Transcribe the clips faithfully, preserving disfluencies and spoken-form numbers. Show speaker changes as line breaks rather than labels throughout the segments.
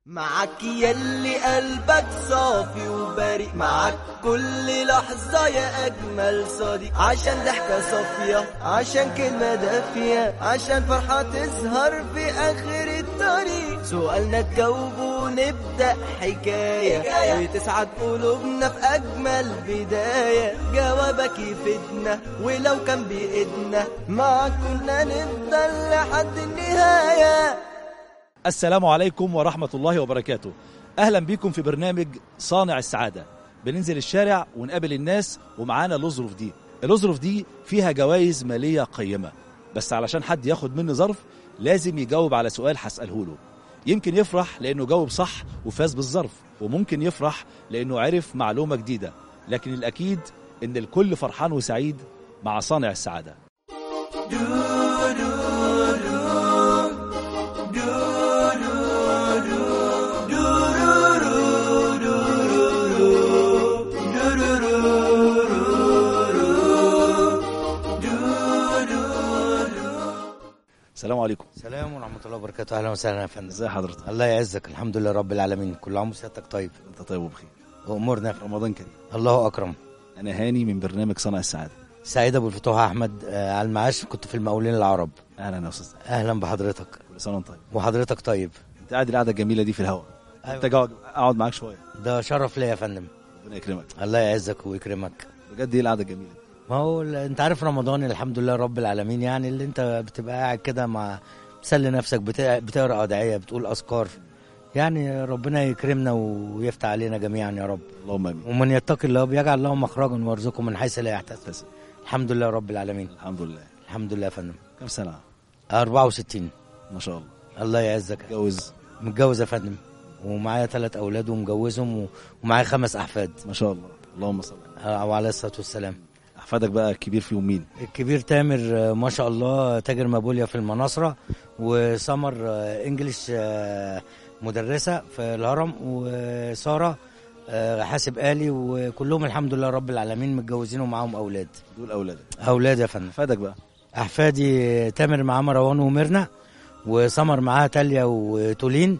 معك يلي قلبك صافي وبريء، معك كل لحظة يا أجمل صديق، عشان ضحكة صافية، عشان كلمة دافية، عشان فرحة تظهر في آخر الطريق، سؤالنا تجاوب ونبدأ حكاية, حكاية. وتسعد قلوبنا في أجمل بداية، جوابك يفيدنا ولو كان بإيدنا معك كنا نفضل لحد النهاية.
السلام عليكم ورحمة الله وبركاته. أهلا بكم في برنامج صانع السعادة. بننزل الشارع ونقابل الناس ومعانا الأظرف دي. الأظرف دي فيها جوائز مالية قيمة، بس علشان حد ياخد مني ظرف لازم يجاوب على سؤال هسأله له. يمكن يفرح لأنه جاوب صح وفاز بالظرف، وممكن يفرح لأنه عرف معلومة جديدة، لكن الأكيد إن الكل فرحان وسعيد مع صانع السعادة. دو دو دو. السلام عليكم.
السلام ورحمة الله وبركاته. أهلا وسهلا يا فندم.
ازي حضرتك؟
الله يعزك. الحمد لله رب العالمين. كل عام وسيادتك طيب.
انت طيب وبخير.
وأمورنا في
رمضان كريم.
الله أكرم.
أنا هاني من برنامج صانع السعادة.
سعيد أبو الفتوح أحمد آه على المعاش، كنت في المقاولين العرب.
أهلا يا أستاذ.
أهلا بحضرتك.
كل سنة وأنت طيب.
وحضرتك طيب.
أنت قاعد القعدة الجميلة دي في الهواء.
أيوة.
أنت قاعد أقعد معاك شوية.
ده شرف ليا يا فندم.
ربنا يكرمك.
الله يعزك ويكرمك.
بجد إيه القعدة الجميلة دي؟
ما هو أنت عارف رمضان الحمد لله رب العالمين، يعني اللي أنت بتبقى قاعد كده مع تسلي نفسك، بتقرأ أدعية، بتقول أذكار، يعني ربنا يكرمنا ويفتح علينا جميعا يا رب.
اللهم امين.
ومن يتقي الله بيجعل له مخرجا ويرزقه من حيث لا يحتسب. الحمد لله رب العالمين.
الحمد لله.
الحمد لله يا فندم.
كم سنة؟
أربعة وستين.
ما شاء الله.
الله يعزك.
متجوز؟
متجوز يا فندم، ومعايا ثلاث أولاد ومجوزهم، ومعايا خمس أحفاد.
ما شاء الله. اللهم صل
على الصلاة والسلام.
أحفادك بقى الكبير فيهم مين؟
الكبير تامر ما شاء الله تاجر مابوليا في المناصرة، وسمر انجليش مدرسة في الهرم، وسارة حاسب آلي، وكلهم الحمد لله رب العالمين متجوزين ومعاهم أولاد.
دول أولادك؟
أولاد يا فندم.
أحفادك بقى؟
أحفادي تامر معاه مروان وميرنا، وسمر معاها تاليا وتولين،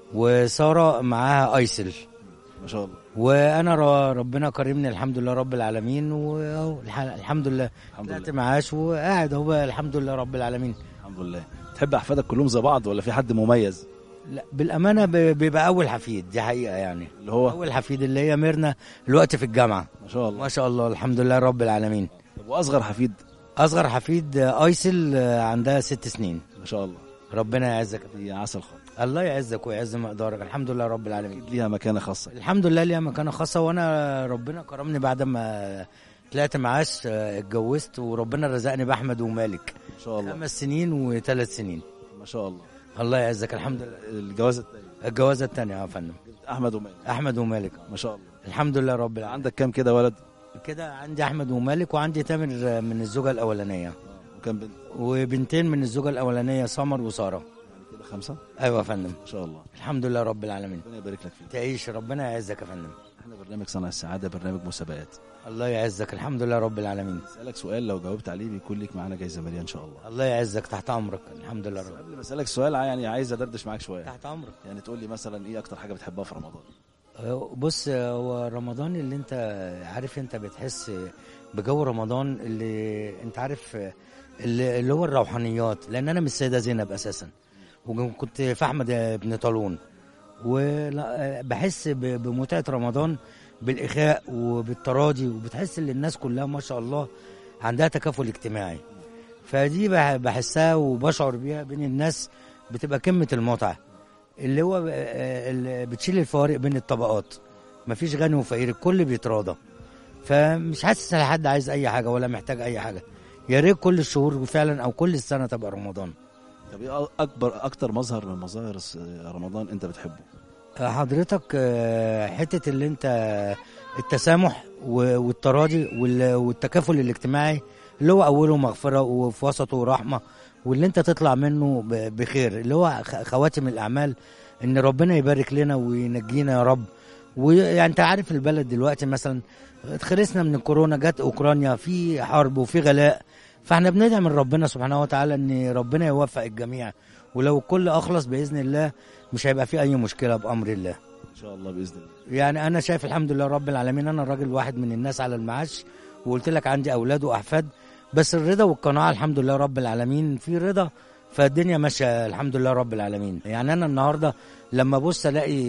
وسارة معاها أيسل.
ما شاء الله.
وانا ربنا كرمني الحمد لله رب العالمين، والحمد لله طلعت معاش وقاعد اهو الحمد لله رب العالمين.
الحمد لله. تحب احفادك كلهم زي بعض ولا في حد مميز؟
لا بالامانه بيبقى اول حفيد، دي حقيقه يعني.
اللي هو
اول حفيد اللي هي ميرنا الوقت في الجامعه.
ما شاء الله.
ما شاء الله الحمد لله رب العالمين.
طب واصغر حفيد؟
اصغر حفيد ايسل عندها ست سنين.
ما شاء الله.
ربنا يعزك.
هي عسل خالص.
الله يعزك ويعز مقدارك. الحمد لله رب العالمين.
ليها مكانه خاصه.
الحمد لله ليها مكانه خاصه، وانا ربنا كرمني بعد ما طلعت معاش اتجوزت، وربنا رزقني باحمد ومالك.
ما شاء الله.
خمس سنين وثلاث سنين.
ما شاء الله.
الله يعزك. الحمد لله.
الجوازه الثانيه؟
الجوازه الثانيه يا فندم.
احمد ومالك.
احمد ومالك.
ما شاء الله.
الحمد لله رب العالمين.
عندك كام كده ولد؟
كده عندي احمد ومالك، وعندي تامر من الزوجه الاولانيه.
وكم بنت؟
وبنتين من الزوجه الاولانيه، سمر وساره.
خمسة؟
ايوه يا فندم.
ما شاء الله.
الحمد لله رب العالمين.
ربنا يبارك لك فيك.
تعيش. ربنا يعزك يا فندم.
احنا برنامج صنع السعادة، برنامج مسابقات.
الله يعزك. الحمد لله رب العالمين.
اسالك سؤال لو جاوبت عليه بيكون لك معانا جايزة مالية ان شاء الله.
الله يعزك. تحت امرك. الحمد لله رب.
قبل ما اسالك سؤال يعني عايز ادردش معاك شوية.
تحت امرك.
يعني تقول لي مثلا ايه اكتر حاجة بتحبها في رمضان؟
بص، هو رمضان اللي انت عارف، انت بتحس بجو رمضان اللي انت عارف اللي, اللي هو الروحانيات، لان انا من السيدة زينب اساسا، وكنت في احمد بن طالون، وبحس بمتعة رمضان بالاخاء وبالتراضي، وبتحس ان الناس كلها ما شاء الله عندها تكافل اجتماعي، فدي بحسها وبشعر بيها بين الناس، بتبقى قمة المتعة، اللي هو اللي بتشيل الفوارق بين الطبقات، مفيش غني وفقير، الكل بيتراضى، فمش حاسس ان حد عايز اي حاجة ولا محتاج اي حاجة. يا ريت كل الشهور فعلا او كل السنة تبقى رمضان.
طب ايه اكبر اكتر مظهر من مظاهر رمضان انت بتحبه؟
حضرتك حته اللي انت التسامح والتراضي والتكافل الاجتماعي، اللي هو اوله مغفره وفي وسطه رحمه، واللي انت تطلع منه بخير، اللي هو خواتم الاعمال، ان ربنا يبارك لنا وينجينا يا رب. ويعني انت عارف البلد دلوقتي مثلا خلصنا من الكورونا، جت اوكرانيا في حرب وفي غلاء، فاحنا بندعي من ربنا سبحانه وتعالى ان ربنا يوفق الجميع ولو الكل اخلص باذن الله مش هيبقى في اي مشكله بامر الله.
ان شاء الله باذن الله.
يعني انا شايف الحمد لله رب العالمين، انا راجل واحد من الناس على المعاش، وقلت لك عندي اولاد واحفاد، بس الرضا والقناعه الحمد لله رب العالمين، في رضا فالدنيا ماشيه الحمد لله رب العالمين. يعني انا النهارده لما ابص الاقي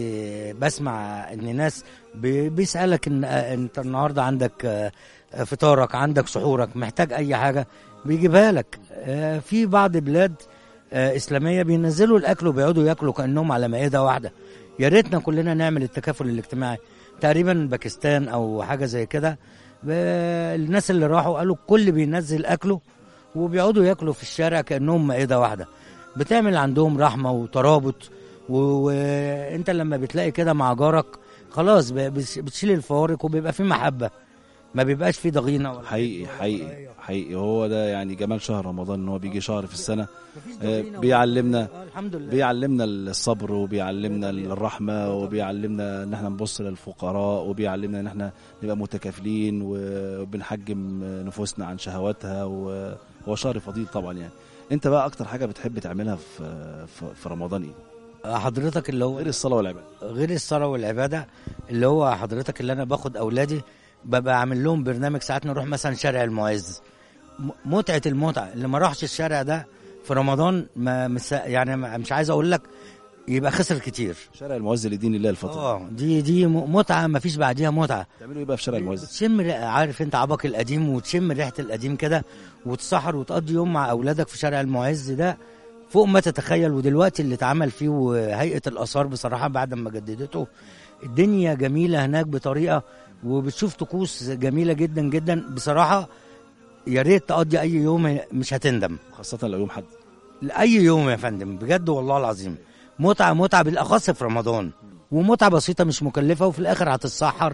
بسمع ان ناس بي- بيسالك ان انت النهارده عندك آه، فطارك، عندك سحورك، محتاج اي حاجه بيجيبها لك. آه، في بعض بلاد آه، اسلاميه بينزلوا الاكل وبيقعدوا ياكلوا كانهم على مائده واحده. يا ريتنا كلنا نعمل التكافل الاجتماعي. تقريبا باكستان او حاجه زي كده، ب- الناس اللي راحوا قالوا الكل بينزل اكله وبيقعدوا ياكلوا في الشارع كانهم مائده واحده. بتعمل عندهم رحمه وترابط، و- وانت لما بتلاقي كده مع جارك خلاص ب- بتش- بتشيل الفوارق وبيبقى في محبه، ما بيبقاش في ضغينه ولا
حقيقي حقيقي حقيقي هو ده يعني جمال شهر رمضان، ان هو بيجي شهر في السنه
مفيش
آه،
ضغينة ولا-
بيعلمنا
آه، الحمد لله.
بيعلمنا الصبر، وبيعلمنا الرحمه، وبيعلمنا ان احنا نبص للفقراء، وبيعلمنا ان احنا نبقى متكافلين وبنحجم نفوسنا عن شهواتها. وهو شهر فضيل طبعا. يعني انت بقى اكتر حاجه بتحب تعملها في في- في رمضان ايه
حضرتك اللي هو
غير الصلاه والعباده؟
غير الصلاة والعبادة، اللي هو حضرتك اللي أنا باخد أولادي ببقى عامل لهم برنامج. ساعات نروح مثلا شارع المعز، م- متعة المتعة اللي ما راحش الشارع ده في رمضان ما مس... يعني ما- مش عايز أقول لك يبقى خسر كتير.
شارع المعز لدين الله الفطر.
اه دي دي م- متعة ما فيش بعديها متعة.
تعملوا ايه بقى في شارع المعز؟
بتشم ري- عارف انت عبق القديم، وتشم ريحة القديم كده، وتسحر وتقضي يوم مع أولادك في شارع المعز ده فوق ما تتخيل. ودلوقتي اللي اتعمل فيه وهيئة الآثار بصراحة بعد ما جددته، الدنيا جميلة هناك بطريقة، وبتشوف طقوس جميلة جدا جدا بصراحة. يا ريت تقضي أي يوم مش هتندم.
خاصه لو يوم حد.
أي يوم يا فندم بجد والله العظيم متعة متعة، بالأخص في رمضان، ومتعة بسيطة مش مكلفة، وفي الآخر هتتسحر.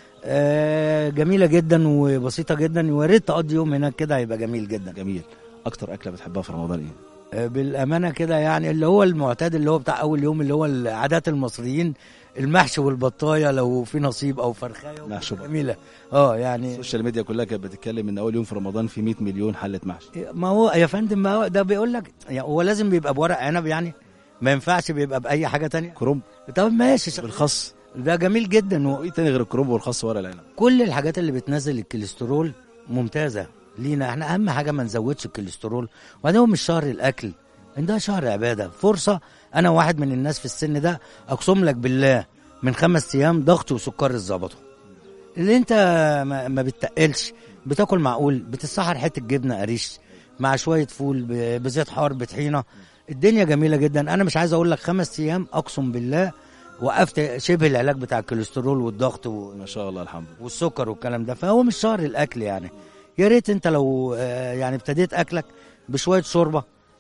آه جميلة جدا وبسيطة جدا، ويا ريت تقضي يوم هناك كده هيبقى جميل جدا.
جميل. اكتر اكله بتحبها في رمضان ايه؟
آه بالأمانة كده يعني اللي هو المعتاد اللي هو بتاع أول يوم، اللي هو عادات المصريين، المحشي والبطاية لو في نصيب أو فرخاية
محشي.
جميلة. اه يعني
السوشيال ميديا كلها كانت بتتكلم ان اول يوم في رمضان في مية مليون حله محشي.
ما هو يا فندم، ما هو ده بيقول لك يعني هو لازم بيبقى بورق عنب، يعني ما ينفعش بيبقى بأي حاجة تانية.
كرنب
طب ماشي شغال.
بالخس.
ده جميل جدا.
وايه تاني غير الكرنب والخس ورق العنب؟
وكل الحاجات اللي بتنزل الكوليسترول ممتازة لينا احنا. أهم حاجة ما نزودش الكوليسترول. وبعدين هو مش شهر الأكل، ده شهر عبادة، فرصة. أنا واحد من الناس في السن ده أقسم لك بالله من خمس أيام ضغطي وسكري اتظبطوا. اللي أنت ما, ما بتتقلش، بتاكل معقول، بتسحر حتة جبنة قريش مع شوية فول ب- بزيت حار بطحينة، الدنيا جميلة جدا. أنا مش عايز أقول لك خمس أيام أقسم بالله وقفت شبه العلاج بتاع الكوليسترول والضغط و...
ما شاء الله الحمد لله.
والسكر والكلام ده. فهو مش شهر الاكل يعني. يا ريت انت لو آه، يعني ابتديت اكلك بشويه شوربه،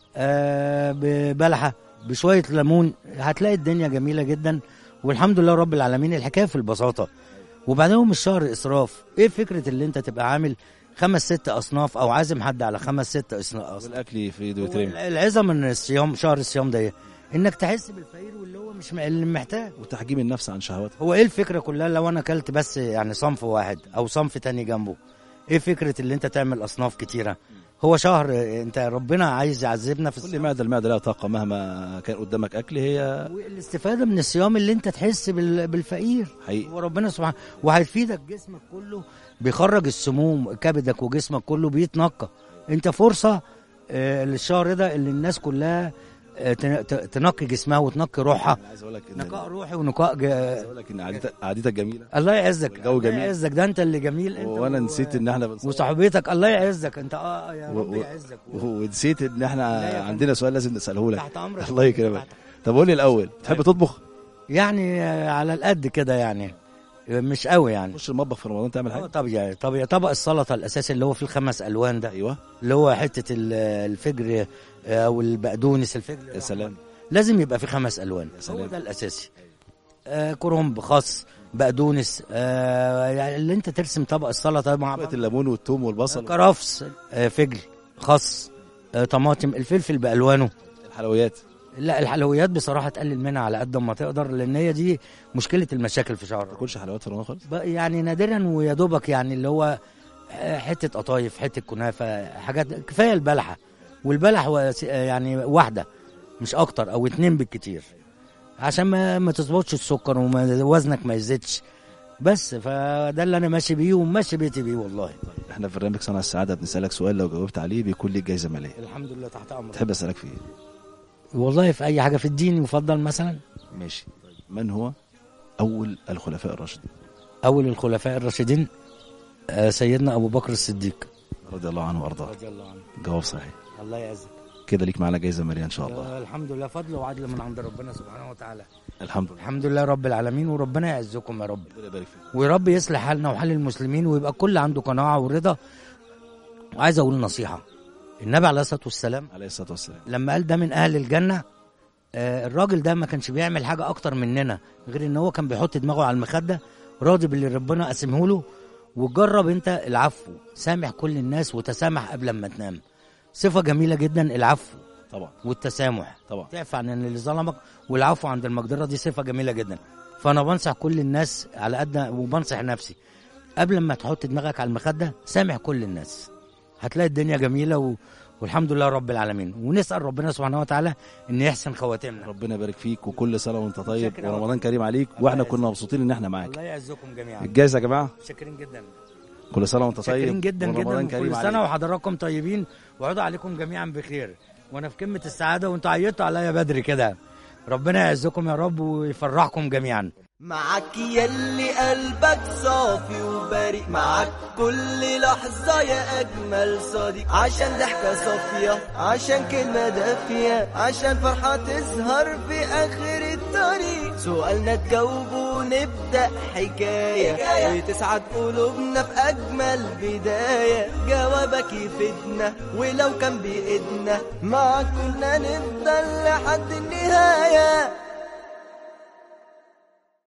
آه، ببلحه، بشويه ليمون، هتلاقي الدنيا جميله جدا. والحمد لله رب العالمين. الحكايه في البساطه. وبعدين هو مش شهر اسراف. ايه فكره اللي انت تبقى عامل خمس ست اصناف او عازم حد على خمس ست اصناف؟
والاكل في ايده يترمي.
العظه من الصيام، شهر الصيام ده إيه؟ انك تحس بالفقير واللي هو مش م- اللي محتاج.
وتحجيم النفس عن شهواتها.
هو ايه الفكره كلها لو انا اكلت بس يعني صنف واحد او صنف تاني جنبه؟ ايه فكره اللي انت تعمل اصناف كتيره؟ هو شهر انت ربنا عايز يعذبنا في
كل
الصيام.
معده المعده لها طاقه مهما كان قدامك اكل. هي
والاستفاده من الصيام اللي انت تحس بال- بالفقير.
حقيقي.
هو ربنا سبحانه وهيفيدك. جسمك كله بيخرج السموم، كبدك وجسمك كله بيتنقى. انت فرصه آه، للشهر ده اللي الناس كلها آه، تن- ت- تنقي جسمها وتنقي روحها.
أنا عايز اقول لك ان
نقاء روحي ونقاء ج...
عايز اقول لك ان قعدتك قعدتك جميله.
الله يعزك.
والجو
الله
جميل.
يعزك، ده انت اللي جميل انت.
وانا
و-
نسيت ان احنا بنصور.
وصحبيتك الله يعزك انت. اه يا
و-
رب
و-
يعزك.
و- ونسيت ان احنا
لا يا فندم.
عندنا سؤال لازم نساله لك.
تحت امرك.
الله يكرمك.
تحت-
طب قول لي الاول، تحب تطبخ؟
يعني آه، على القد كده يعني، مش قوي يعني.
تخش المطبخ في رمضان تعمل
اه
حاجه؟
طبيعي طبيعي. طبق السلطه الاساسي اللي هو فيه الخمس الوان ده،
ايوه.
اللي هو حته ال- الفجر آه، او البقدونس الفجر.
يا سلام.
لازم يبقى فيه خمس الوان.
سلام.
هو ده الاساسي. آه كرنب، خس، بقدونس، آه يعني اللي انت ترسم طبق السلطه مع
شويه
بعض.
الليمون والثوم والبصل.
كرفس، آه فجل، خس، آه طماطم، الفلفل بالوانه.
الحلويات.
لا الحلويات بصراحه تقلل منها على قد ما تقدر، لان هي دي مشكله المشاكل في شهر.
ما تاكلش حلويات في رمضان خالص؟
بقى يعني نادرا ويا دوبك، يعني اللي هو آه، حته قطايف، حته كنافه، حاجات. كفايه البلحه، والبلح و- يعني واحده مش اكتر، او اتنين بالكتير، عشان ما ما تظبطش السكر ووزنك ما يزيدش بس. فده اللي انا ماشي بيه وماشي بيتي بيه والله.
احنا في برنامج صنع السعاده بنسالك سؤال، لو جاوبت عليه بيكون ليك جايزه ماليه.
الحمد لله تحت امرك.
تحب اسالك في ايه؟
والله في اي حاجه في الدين يفضل مثلا.
ماشي. من هو اول الخلفاء الراشدين؟
اول الخلفاء الراشدين آه سيدنا ابو بكر الصديق
رضي الله عنه وارضاه.
رضي الله عنه.
جواب صحيح.
الله يعزك.
كده ليك معانا جايزه ماليه ان شاء الله.
آه الحمد لله، فضل وعدل من عند ربنا سبحانه وتعالى.
الحمد لله.
الحمد لله رب العالمين، وربنا يعزكم يا رب،
ربنا يبارك فيك،
ويا رب يصلح حالنا وحال المسلمين، ويبقى الكل عنده قناعه ورضا. وعايز اقول نصيحه، النبي عليه الصلاه والسلام
عليه الصلاه والسلام
لما قال ده من اهل الجنه، آه الراجل ده ما كانش بيعمل حاجه اكتر مننا، غير ان هو كان بيحط دماغه على المخده راضي باللي ربنا قسمه له. وجرب انت العفو، سامح كل الناس وتسامح قبل ما تنام. صفه جميله جدا العفو
طبعا
والتسامح،
طبعا.
تعفو عن اللي ظلمك، والعفو عند المقدره، دي صفه جميله جدا. فانا بنصح كل الناس على قد، وبنصح نفسي، قبل ما تحط دماغك على المخده سامح كل الناس، هتلاقي الدنيا جميله و... والحمد لله رب العالمين. ونسال ربنا سبحانه وتعالى ان يحسن خواتمنا.
ربنا يبارك فيك، وكل سنه وانت طيب،
شكرا.
ورمضان كريم عليك، واحنا كنا مبسوطين ان احنا معاك.
الله يعزكم جميعا.
الجائزه يا جماعه،
شاكرين جدا
كل سنه وانت طيب،
شاكرين جدا
ورمضان
جدا،
كريم
كل
عليك.
سنه وحضراتكم طيبين، وعود عليكم جميعا بخير، وانا في قمه السعاده وانتوا عيطتوا عليا بدري كده. ربنا يعزكم يا رب ويفرحكم جميعا.
معاك يلي قلبك صافي وبريء، معاك كل لحظة يا أجمل صديق، عشان ضحكة صافية، عشان كلمة دافية، عشان فرحة تظهر في آخر الطريق، سؤالنا تجاوبه ونبدأ حكاية وتسعد قلوبنا في أجمل بداية، جوابك يفيدنا ولو كان بإيدنا، معاك كنا نفضل لحد النهاية.